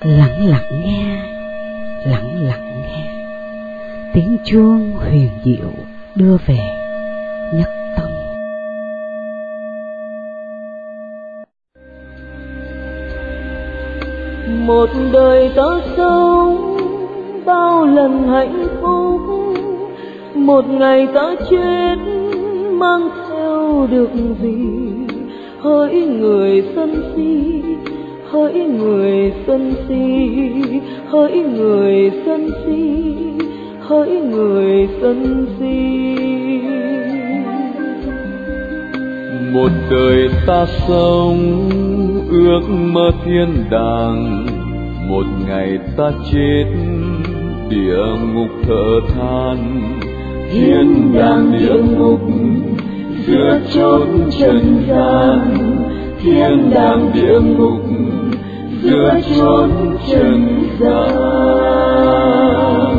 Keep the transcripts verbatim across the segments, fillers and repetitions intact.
Lặng lặng nghe, lặng lặng nghe, tiếng chuông huyền diệu đưa về nhất tâm. Một đời ta sống bao lần hạnh phúc, một ngày ta chết mang theo được gì? Hỡi người sân si, hỡi người sân si, hỡi người sân si, hỡi người sân si. Một đời ta sống ước mơ thiên đàng, một ngày ta chết địa ngục thở than. Thiên đàng địa ngục giữa chốn trần gian, thiên đàng địa ngục giữa chốn trần gian.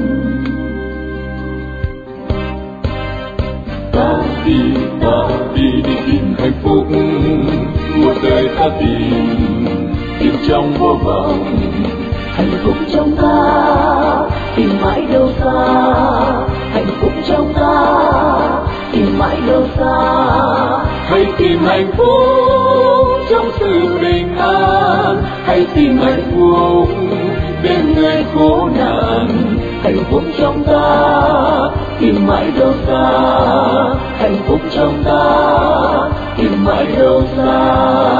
Ta đi, ta đi đi tìm hạnh phúc, một đời ta tìm, tìm trong vô vọng. Hạnh phúc trong ta tìm mãi đâu xa, hạnh phúc trong ta tìm mãi đâu xa. Hãy tìm hạnh phúc trong sự bình an, hãy tìm hạnh phúc bên người khổ nạn. Hạnh phúc trong ta tìm mãi đâu xa, hạnh phúc trong ta tìm mãi đâu xa.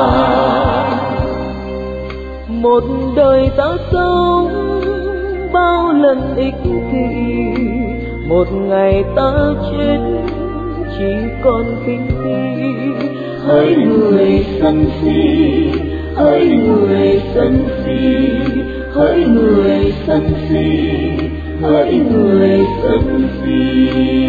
Một đời ta sống bao lần ích kỷ, một ngày ta chết chỉ còn kinh khi. Hỡi người sân si, hỡi người sân si, hỡi người sân si, hỡi người sân si.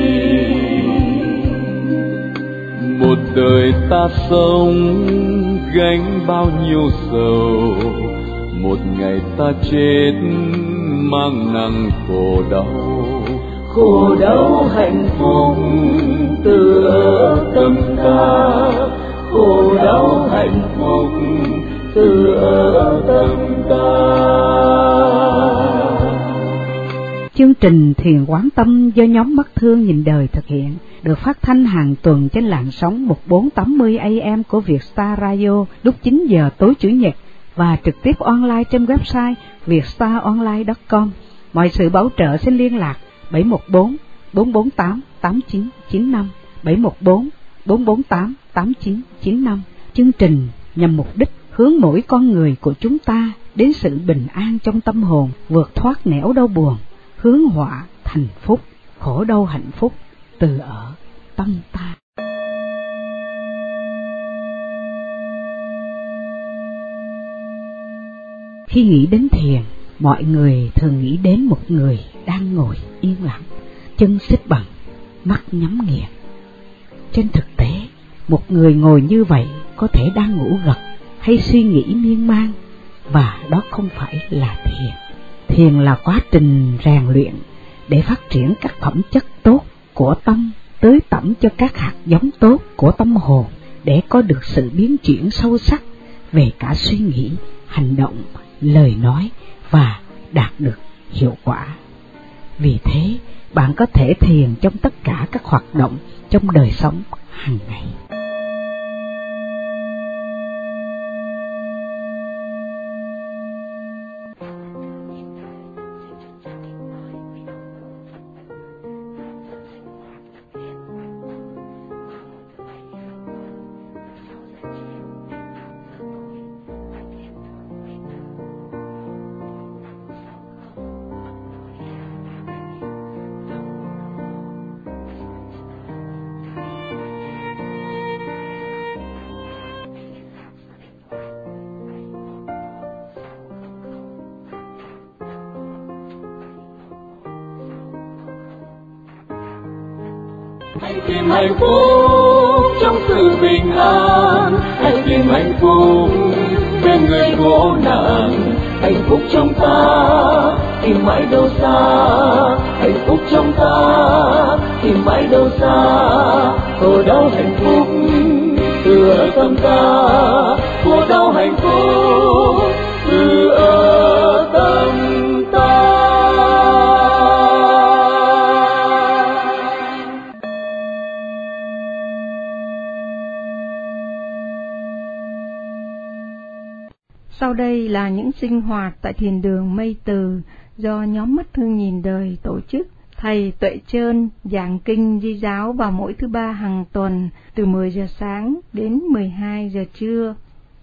Một đời ta sống gánh bao nhiêu sầu, một ngày ta chết mang nặng khổ đau. Khổ đau hạnh phúc từ ở tâm ta, khổ đau hạnh phúc từ ở tâm ta. Chương trình Thiền Quán Tâm do nhóm Mắt Thương Nhìn Đời thực hiện, được phát thanh hàng tuần trên làn sóng một bốn tám mươi A M của Vietstar Radio lúc chín giờ tối Chủ nhật và trực tiếp online trên website vietstar-online chấm com. Mọi sự bảo trợ xin liên lạc bảy một bốn bốn bốn tám tám chín chín năm, bảy một bốn bốn bốn tám tám chín chín năm. Chương trình nhằm mục đích hướng mỗi con người của chúng ta đến sự bình an trong tâm hồn, vượt thoát nẻo đau buồn, hướng họa thành phúc, khổ đau hạnh phúc từ ở tâm ta. Khi nghĩ đến thiền, mọi người thường nghĩ đến một người đang ngồi yên lặng, chân xếp bằng, mắt nhắm nghiền. Trên thực tế, một người ngồi như vậy có thể đang ngủ gật hay suy nghĩ miên man, và đó không phải là thiền. Thiền là quá trình rèn luyện để phát triển các phẩm chất tốt của tâm, tưới tẩm cho các hạt giống tốt của tâm hồn để có được sự biến chuyển sâu sắc về cả suy nghĩ, hành động, lời nói và đạt được hiệu quả. Vì thế, bạn có thể thiền trong tất cả các hoạt động trong đời sống hàng ngày. Hãy tìm hạnh phúc trong sự bình an, hãy tìm hạnh phúc bên người khổ nạn. Hạnh phúc trong ta tìm mãi đâu xa, hạnh phúc trong ta tìm mãi đâu xa. Khổ đau hạnh phúc từ ở tâm ta, khổ đau hạnh phúc từ ở Sau đây là những sinh hoạt tại thiền đường Mây Từ do nhóm Mắt Thương Nhìn Đời tổ chức. Thầy Tuệ Trơn giảng kinh Di giáo vào mỗi thứ ba hàng tuần từ mười giờ sáng đến mười hai giờ trưa.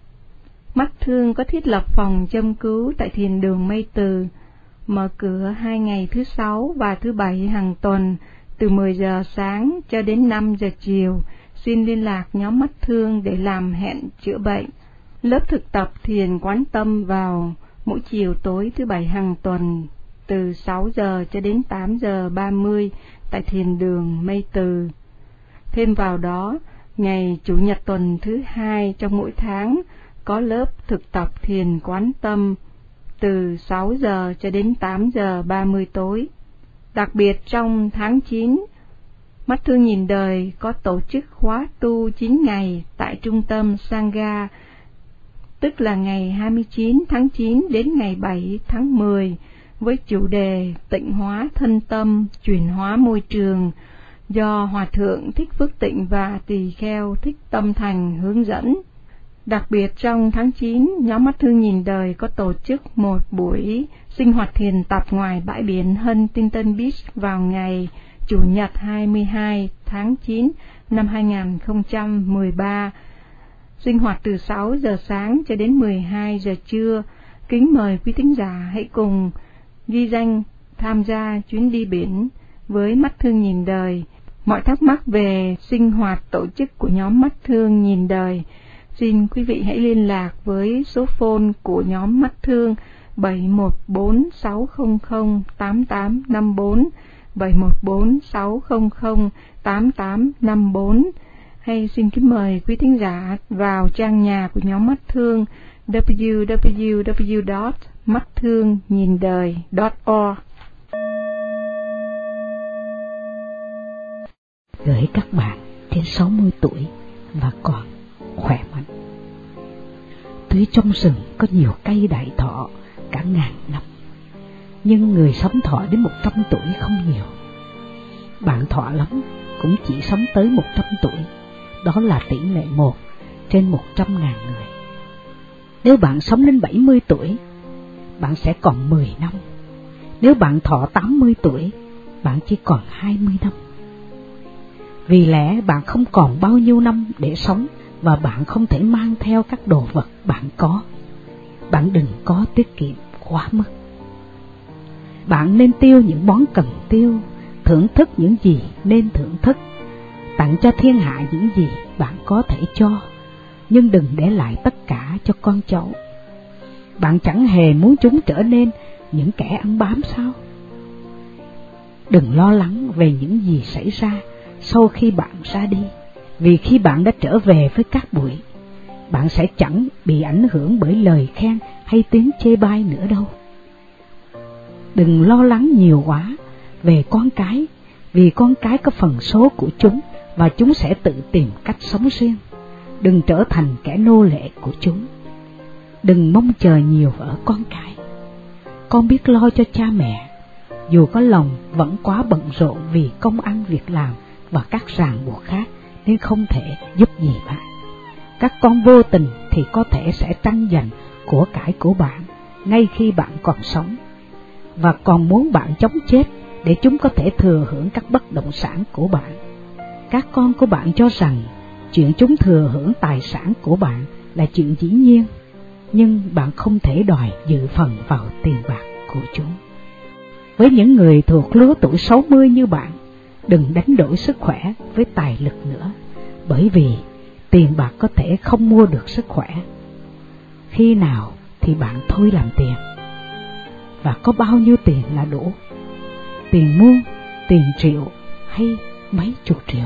Mắt Thương có thiết lập phòng châm cứu tại thiền đường Mây Từ, mở cửa hai ngày thứ sáu và thứ bảy hàng tuần từ mười giờ sáng cho đến năm giờ chiều. Xin liên lạc nhóm Mắt Thương để làm hẹn chữa bệnh. Lớp thực tập thiền quán tâm vào mỗi chiều tối thứ bảy hàng tuần từ sáu giờ cho đến tám giờ ba mươi tại thiền đường Mây Từ. Thêm vào đó, ngày Chủ nhật tuần thứ hai trong mỗi tháng có lớp thực tập thiền quán tâm từ sáu giờ cho đến tám giờ ba mươi tối. Đặc biệt trong tháng chín, Mắt Thương Nhìn Đời có tổ chức khóa tu chín ngày tại trung tâm Sangha, tức là ngày hai mươi chín tháng chín đến ngày bảy tháng mười, với chủ đề tịnh hóa thân tâm, chuyển hóa môi trường, do Hòa Thượng Thích Phước Tịnh và Tỳ Kheo Thích Tâm Thành hướng dẫn. Đặc biệt trong tháng chín, nhóm Mắt Thương Nhìn Đời có tổ chức một buổi sinh hoạt thiền tập ngoài bãi biển Huntington Beach vào ngày Chủ nhật hai mươi hai tháng chín năm hai nghìn không trăm mười ba, sinh hoạt từ sáu giờ sáng cho đến mười hai giờ trưa. Kính mời quý thính giả hãy cùng ghi danh tham gia chuyến đi biển với Mắt Thương Nhìn Đời. Mọi thắc mắc về sinh hoạt tổ chức của nhóm Mắt Thương Nhìn Đời, xin quý vị hãy liên lạc với số phone của nhóm Mắt Thương bảy một bốn sáu không không tám tám năm bốn, bảy một bốn sáu không không tám tám năm bốn, hay xin kính mời quý thính giả vào trang nhà của nhóm Mắt Thương w w w chấm mắt thương nhìn đời chấm org. Gửi các bạn trên sáu mươi tuổi và còn khỏe mạnh. Tuy trong rừng có nhiều cây đại thọ cả ngàn năm, nhưng người sống thọ đến một trăm tuổi không nhiều. Bạn thọ lắm cũng chỉ sống tới một trăm tuổi, đó là tỷ lệ một trên một trăm ngàn người. Nếu bạn sống đến bảy mươi tuổi, bạn sẽ còn mười năm. Nếu bạn thọ tám mươi tuổi, bạn chỉ còn hai mươi năm. Vì lẽ bạn không còn bao nhiêu năm để sống, và bạn không thể mang theo các đồ vật bạn có. Bạn đừng có tiết kiệm quá mức. Bạn nên tiêu những món cần tiêu, thưởng thức những gì nên thưởng thức, tặng cho thiên hạ những gì bạn có thể cho, nhưng đừng để lại tất cả cho con cháu. Bạn chẳng hề muốn chúng trở nên những kẻ ăn bám sao? Đừng lo lắng về những gì xảy ra sau khi bạn ra đi, vì khi bạn đã trở về với các bụi, bạn sẽ chẳng bị ảnh hưởng bởi lời khen hay tiếng chê bai nữa đâu. Đừng lo lắng nhiều quá về con cái, vì con cái có phần số của chúng và chúng sẽ tự tìm cách sống riêng. Đừng trở thành kẻ nô lệ của chúng. Đừng mong chờ nhiều ở con cái. Con biết lo cho cha mẹ, dù có lòng vẫn quá bận rộn vì công ăn việc làm và các ràng buộc khác, nên không thể giúp gì bạn. Các con vô tình thì có thể sẽ tranh giành của cải của bạn ngay khi bạn còn sống, và còn muốn bạn chống chết để chúng có thể thừa hưởng các bất động sản của bạn. Các con của bạn cho rằng chuyện chúng thừa hưởng tài sản của bạn là chuyện dĩ nhiên, nhưng bạn không thể đòi dự phần vào tiền bạc của chúng. Với những người thuộc lứa tuổi sáu mươi như bạn, đừng đánh đổi sức khỏe với tài lực nữa, bởi vì tiền bạc có thể không mua được sức khỏe. Khi nào thì bạn thôi làm tiền, và có bao nhiêu tiền là đủ? Tiền muôn, tiền triệu hay mấy chục triệu?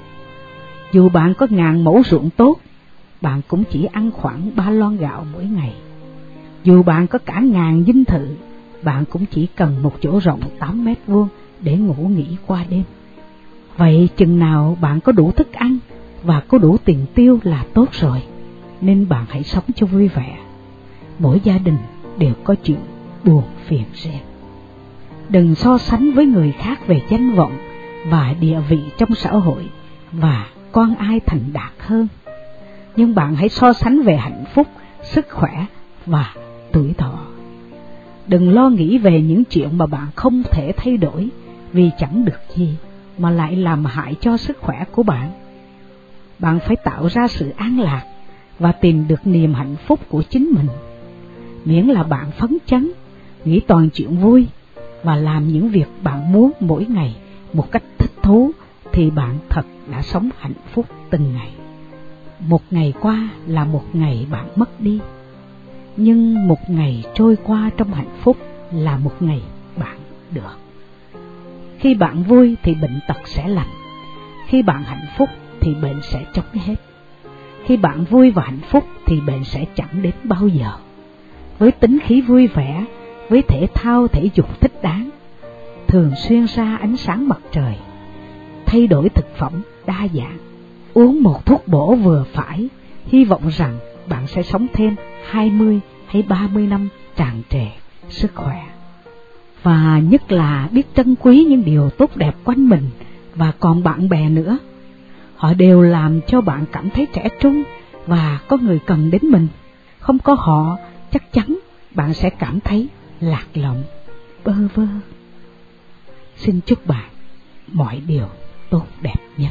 Dù bạn có ngàn mẫu ruộng tốt, bạn cũng chỉ ăn khoảng ba lon gạo mỗi ngày. Dù bạn có cả ngàn dinh thự, bạn cũng chỉ cần một chỗ rộng tám mét vuông để ngủ nghỉ qua đêm. Vậy chừng nào bạn có đủ thức ăn và có đủ tiền tiêu là tốt rồi, nên bạn hãy sống cho vui vẻ. Mỗi gia đình đều có chuyện buồn phiền riêng. Đừng so sánh với người khác về danh vọng và địa vị trong xã hội và con ai thành đạt hơn. Nhưng bạn hãy so sánh về hạnh phúc, sức khỏe và tuổi thọ. Đừng lo nghĩ về những chuyện mà bạn không thể thay đổi vì chẳng được gì, mà lại làm hại cho sức khỏe của bạn. Bạn phải tạo ra sự an lạc và tìm được niềm hạnh phúc của chính mình. Miễn là bạn phấn chấn, nghĩ toàn chuyện vui và làm những việc bạn muốn mỗi ngày một cách thích thú, thì bạn thật đã sống hạnh phúc từng ngày. Một ngày qua là một ngày bạn mất đi, nhưng một ngày trôi qua trong hạnh phúc là một ngày bạn được. Khi bạn vui thì bệnh tật sẽ lành, khi bạn hạnh phúc thì bệnh sẽ chóng hết. Khi bạn vui và hạnh phúc thì bệnh sẽ chẳng đến bao giờ. Với tính khí vui vẻ, với thể thao thể dục thích đáng, thường xuyên ra ánh sáng mặt trời, thay đổi thực phẩm đa dạng, uống một thuốc bổ vừa phải, hy vọng rằng bạn sẽ sống thêm hai mươi hay ba mươi năm tràn trề sức khỏe. Và nhất là biết trân quý những điều tốt đẹp quanh mình và còn bạn bè nữa. Họ đều làm cho bạn cảm thấy trẻ trung và có người cần đến mình. Không có họ, chắc chắn bạn sẽ cảm thấy lạc lõng, bơ vơ. Xin chúc bạn mọi điều tốt đẹp nhất.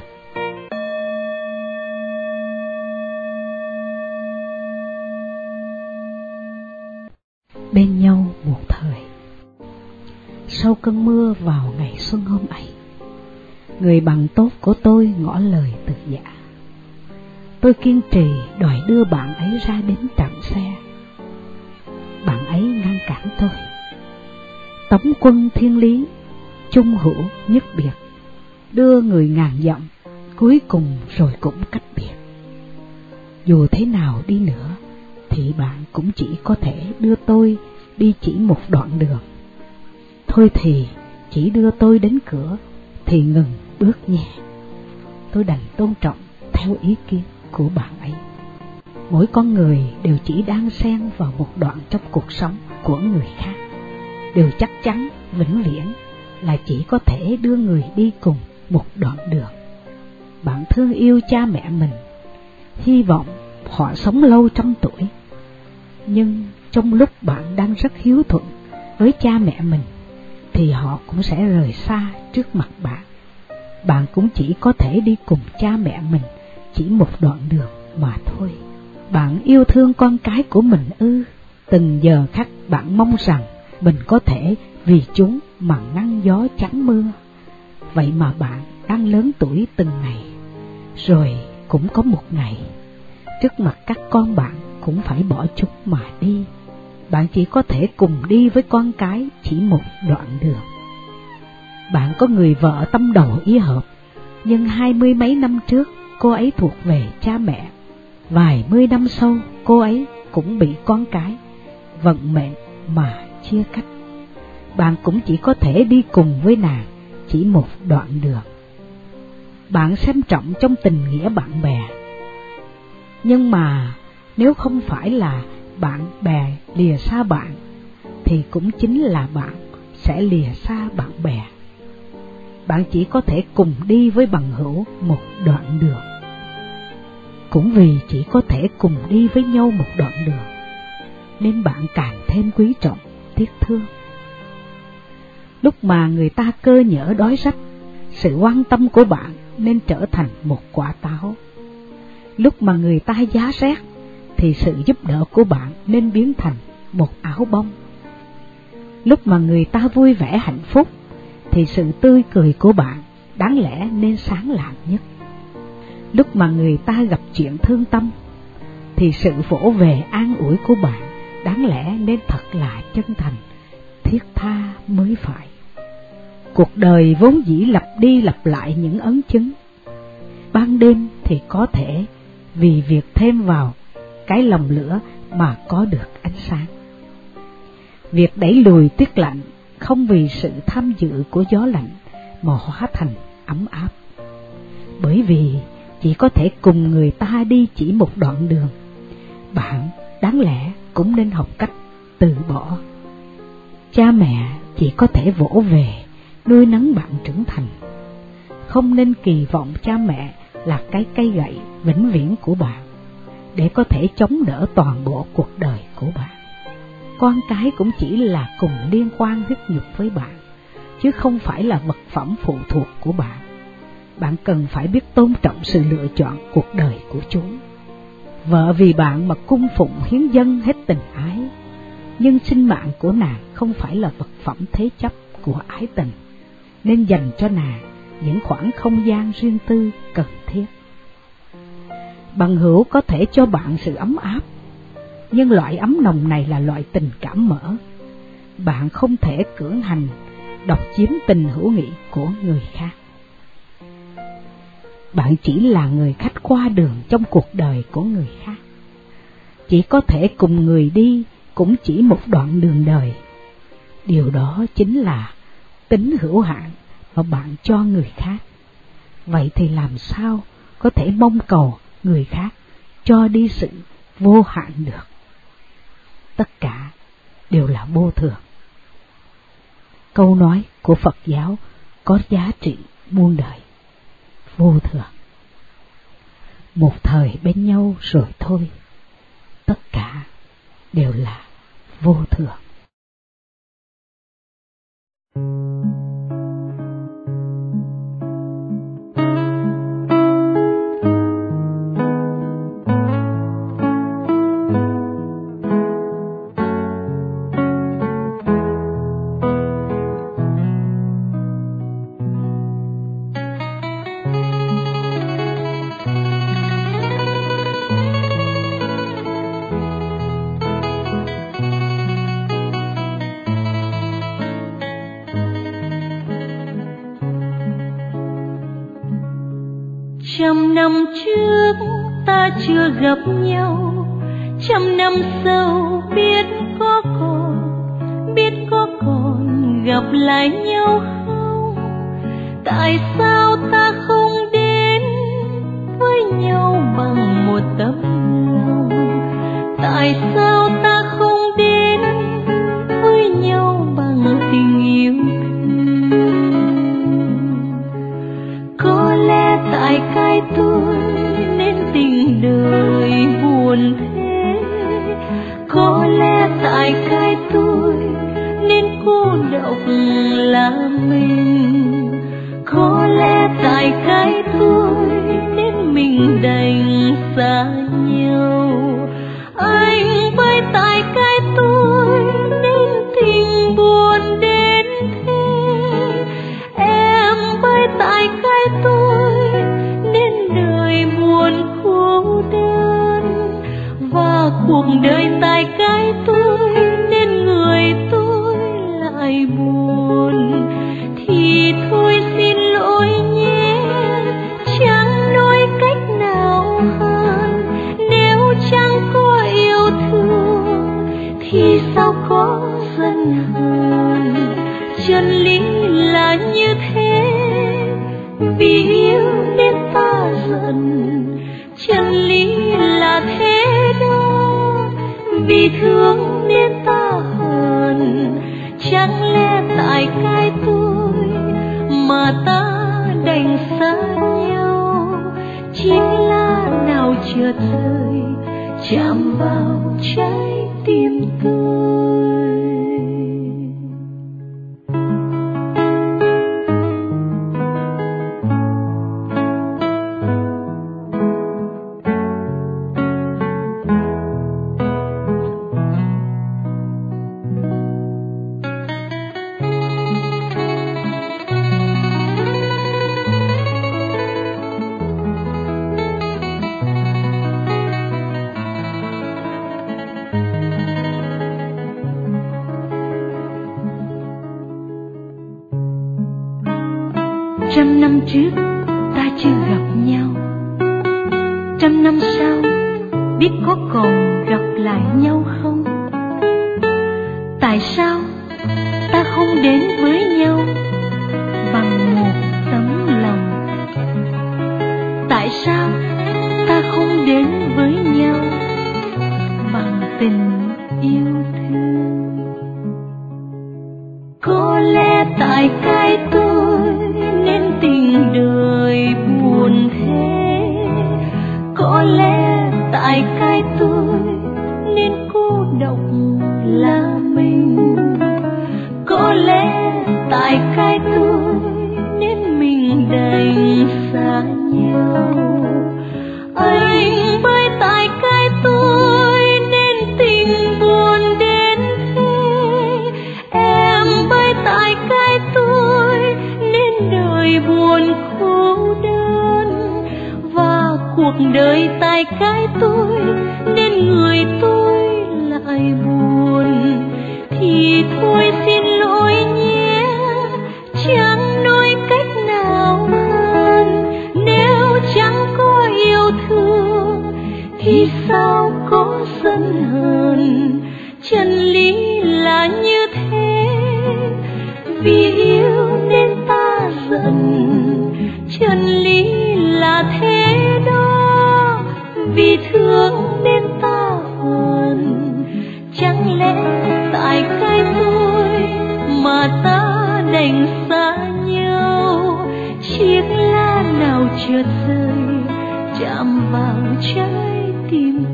Bên nhau một thời. Sau cơn mưa vào ngày xuân hôm ấy, người bạn tốt của tôi ngỏ lời từ giã. Tôi kiên trì đòi đưa bạn ấy ra đến trạm xe. Bạn ấy ngăn cản tôi. Tống quân thiên lý, chung hữu nhất biệt, đưa người ngàn dặm, cuối cùng rồi cũng cách biệt. Dù thế nào đi nữa, thì bạn cũng chỉ có thể đưa tôi đi chỉ một đoạn đường. Thôi thì chỉ đưa tôi đến cửa thì ngừng bước nhé. Tôi đành tôn trọng theo ý kiến của bạn ấy. Mỗi con người đều chỉ đang xen vào một đoạn trong cuộc sống của người khác, đều chắc chắn vĩnh viễn là chỉ có thể đưa người đi cùng một đoạn đường. Bạn thương yêu cha mẹ mình, hy vọng họ sống lâu trăm tuổi. Nhưng trong lúc bạn đang rất hiếu thuận với cha mẹ mình, thì họ cũng sẽ rời xa trước mặt bạn. Bạn cũng chỉ có thể đi cùng cha mẹ mình chỉ một đoạn đường mà thôi. Bạn yêu thương con cái của mình ư? Từng giờ khắc bạn mong rằng mình có thể vì chúng mà ngăn gió chắn mưa. Vậy mà bạn đang lớn tuổi từng ngày, rồi cũng có một ngày trước mặt các con bạn cũng phải bỏ chúng mà đi. Bạn chỉ có thể cùng đi với con cái chỉ một đoạn đường. Bạn có người vợ tâm đầu ý hợp, nhưng hai mươi mấy năm trước cô ấy thuộc về cha mẹ. Vài mươi năm sau cô ấy cũng bị con cái, vận mệnh mà chia cách. Bạn cũng chỉ có thể đi cùng với nàng chỉ một đoạn đường. Bạn xem trọng trong tình nghĩa bạn bè, nhưng mà nếu không phải là bạn bè lìa xa bạn, thì cũng chính là bạn sẽ lìa xa bạn bè. Bạn chỉ có thể cùng đi với bằng hữu một đoạn đường. Cũng vì chỉ có thể cùng đi với nhau một đoạn đường, nên bạn càng thêm quý trọng, tiếc thương. Lúc mà người ta cơ nhỡ đói rách, sự quan tâm của bạn nên trở thành một quả táo. Lúc mà người ta giá rét, thì sự giúp đỡ của bạn nên biến thành một áo bông. Lúc mà người ta vui vẻ hạnh phúc, thì sự tươi cười của bạn đáng lẽ nên sáng lạng nhất. Lúc mà người ta gặp chuyện thương tâm, thì sự vỗ về an ủi của bạn đáng lẽ nên thật là chân thành, thiết tha mới phải. Cuộc đời vốn dĩ lặp đi lặp lại những ấn chứng. Ban đêm thì có thể vì việc thêm vào cái lồng lửa mà có được ánh sáng. Việc đẩy lùi tuyết lạnh không vì sự tham dự của gió lạnh mà hóa thành ấm áp. Bởi vì chỉ có thể cùng người ta đi chỉ một đoạn đường, bạn đáng lẽ cũng nên học cách từ bỏ. Cha mẹ chỉ có thể vỗ về nuôi nấng bạn trưởng thành. Không nên kỳ vọng cha mẹ là cái cây gậy vĩnh viễn của bạn, để có thể chống đỡ toàn bộ cuộc đời của bạn. con cái cũng chỉ là cùng liên quan huyết nhục với bạn, chứ không phải là vật phẩm phụ thuộc của bạn. Bạn cần phải biết tôn trọng sự lựa chọn cuộc đời của chúng. Vợ vì bạn mà cung phụng hiến dâng hết tình ái, nhưng sinh mạng của nàng không phải là vật phẩm thế chấp của ái tình, nên dành cho nàng những khoảng không gian riêng tư cần thiết. Bằng hữu có thể cho bạn sự ấm áp, nhưng loại ấm nồng này là loại tình cảm mở. Bạn không thể cưỡng hành độc chiếm tình hữu nghị của người khác. Bạn chỉ là người khách qua đường trong cuộc đời của người khác. Chỉ có thể cùng người đi cũng chỉ một đoạn đường đời. Điều đó chính là tính hữu hạn mà bạn cho người khác. Vậy thì làm sao có thể mong cầu người khác cho đi sự vô hạn được? Tất cả đều là vô thường. Câu nói của Phật giáo có giá trị muôn đời. Vô thường. Một thời bên nhau rồi thôi. Tất cả đều là vô thường. Trăm năm trước ta chưa gặp nhau, trăm năm sau biết có còn, biết có còn gặp lại nhau không? Tại sao ta không đến với nhau bằng một tấm lòng? Tại sao ta không đến với nhau bằng tình yêu thương? Có lẽ tại cái tôi nên tình đời buồn thế, có lẽ tại cái tôi nên cô độc là mình, có lẽ tại cái tôi nên mình đành xa nhau. Anh với tại cái tôi nên tình buồn đến thế, em với tại cái tôi nên đời buồn cô đơn, và cuộc đời tại cái tôi nên người tôi lại buồn. Thì thôi xin lỗi nhé, chẳng nói cách nào hơn. Nếu chẳng có yêu thương thì sao có giận hờn. Chân lý là như thế, vì yêu nên ta giận. Chân lý là thế đó, vì thương nên ta hờn. Chẳng lẽ tại cái tôi mà ta đành xa nhau? Chiếc lá nào chợt rơi chạm vào trái tim tôi. Trăm năm trước ta chưa gặp nhau, trăm năm sau biết có còn gặp lại nhau không? Tại sao ta không đến với nhau bằng một tấm lòng? Tại sao ta không đến với nhau bằng tình yêu thương? Có lẽ tại cái tôi nên tình đời buồn thế, có lẽ tại cái tôi nên cô độc là khổ đơn, và cuộc đời tại cái tôi nên người tôi lại buồn. Thì thôi xin lỗi nhé, chẳng nói cách nào hơn. Nếu chẳng có yêu thương thì sao có sân hờn. Chân lý là như thế, vì yêu nên ta giận. Chân lý là thế đó, vì thương nên ta hờn. Chẳng lẽ tại cái tôi mà ta đành xa nhau? Chiếc lá nào chợt rơi chạm vào trái tim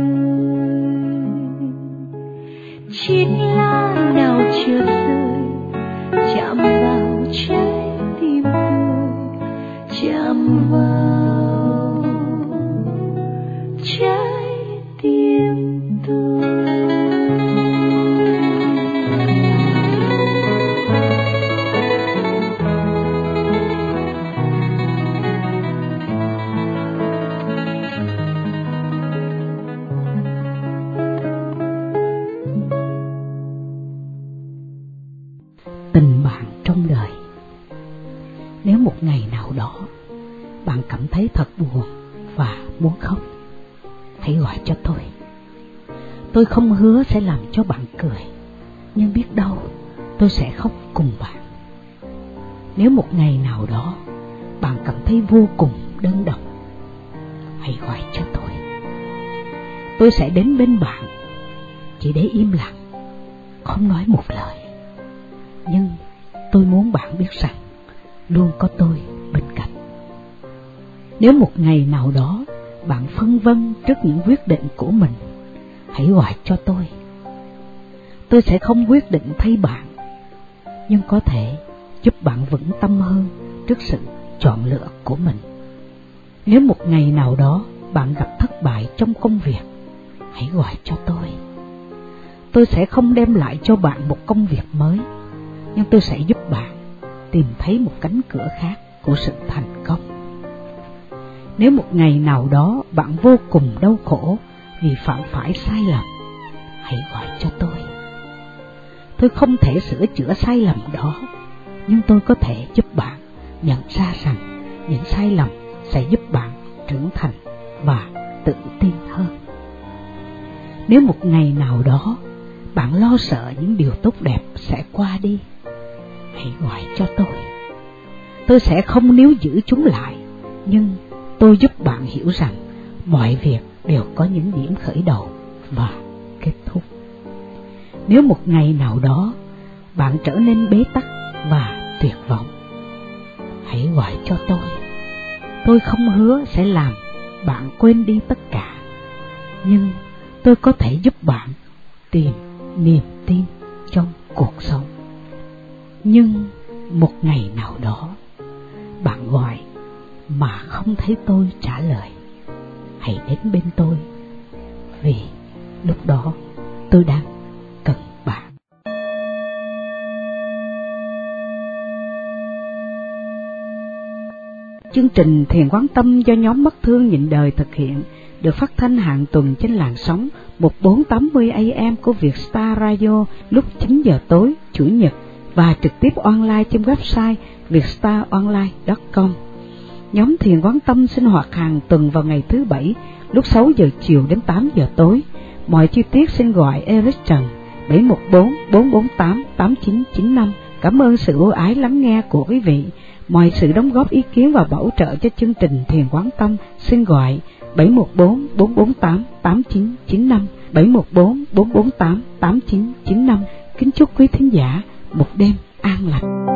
tôi. Chiếc lá nào chợt rơi chạm vào trái tim tôi, chạm vào trái tim tôi. Tình bạn trong đời. Nếu một ngày nào đó bạn cảm thấy thật buồn và muốn khóc, hãy gọi cho tôi. Tôi không hứa sẽ làm cho bạn cười, nhưng biết đâu tôi sẽ khóc cùng bạn. Nếu một ngày nào đó bạn cảm thấy vô cùng đơn độc, hãy gọi cho tôi. Tôi sẽ đến bên bạn, chỉ để im lặng, không nói một lời. Nhưng tôi muốn bạn biết rằng luôn có tôi bên cạnh. Nếu một ngày nào đó bạn phân vân trước những quyết định của mình, hãy gọi cho tôi. Tôi sẽ không quyết định thay bạn, nhưng có thể giúp bạn vững tâm hơn trước sự chọn lựa của mình. Nếu một ngày nào đó bạn gặp thất bại trong công việc, hãy gọi cho tôi. Tôi sẽ không đem lại cho bạn một công việc mới, nhưng tôi sẽ giúp bạn tìm thấy một cánh cửa khác của sự thành công. Nếu một ngày nào đó bạn vô cùng đau khổ vì phạm phải sai lầm, hãy gọi cho tôi. Tôi không thể sửa chữa sai lầm đó, nhưng tôi có thể giúp bạn nhận ra rằng những sai lầm sẽ giúp bạn trưởng thành và tự tin hơn. Nếu một ngày nào đó bạn lo sợ những điều tốt đẹp sẽ qua đi, hãy gọi cho tôi. Tôi sẽ không níu giữ chúng lại, nhưng tôi giúp bạn hiểu rằng mọi việc đều có những điểm khởi đầu và kết thúc. Nếu một ngày nào đó bạn trở nên bế tắc và tuyệt vọng, hãy gọi cho tôi. Tôi không hứa sẽ làm bạn quên đi tất cả, nhưng tôi có thể giúp bạn tìm niềm tin trong cuộc sống. Nhưng một ngày nào đó bạn gọi mà không thấy tôi trả lời, hãy đến bên tôi, vì lúc đó tôi đang cần bạn. Chương trình Thiền Quán Tâm do nhóm Mất Thương Nhịn Đời thực hiện, được phát thanh hàng tuần trên làn sóng một bốn tám mươi A M của Vietstar Radio lúc chín giờ tối Chủ nhật, và trực tiếp online trên website vietstar online chấm com. Nhóm Thiền Quán Tâm sinh hoạt hàng tuần vào ngày thứ Bảy lúc sáu giờ chiều đến tám giờ tối. Mọi chi tiết xin gọi Eric Trần bảy một bốn bốn bốn tám tám chín chín năm. Cảm ơn sự ưu ái lắng nghe của quý vị. Mọi sự đóng góp ý kiến và bảo trợ cho chương trình Thiền Quán Tâm xin gọi bảy một bốn bốn bốn tám tám chín chín năm, bảy một bốn bốn bốn tám tám chín chín năm. Kính chúc quý thính giả một đêm an lành.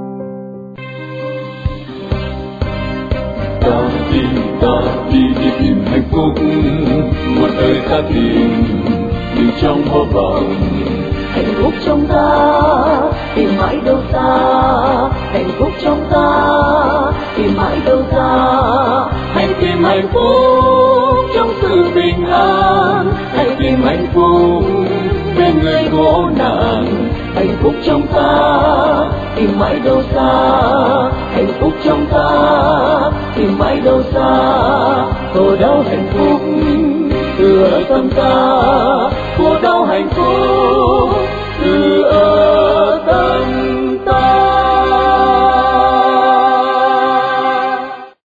Ta đi, ta đi đi tìm hạnh phúc, một đời ta tìm, nhưng trong vô vọng. Hạnh phúc trong ta tìm mãi đâu xa, hạnh phúc trong ta tìm mãi đâu xa. Hãy tìm hạnh phúc trong sự bình an, hãy tìm hạnh phúc bên người khổ nạn. hạnh phúc trong ta tìm mãi đâu xa, hạnh phúc trong ta tìm mãi đâu xa. Khổ đau hạnh phúc từ ở tâm ta, khổ đau hạnh phúc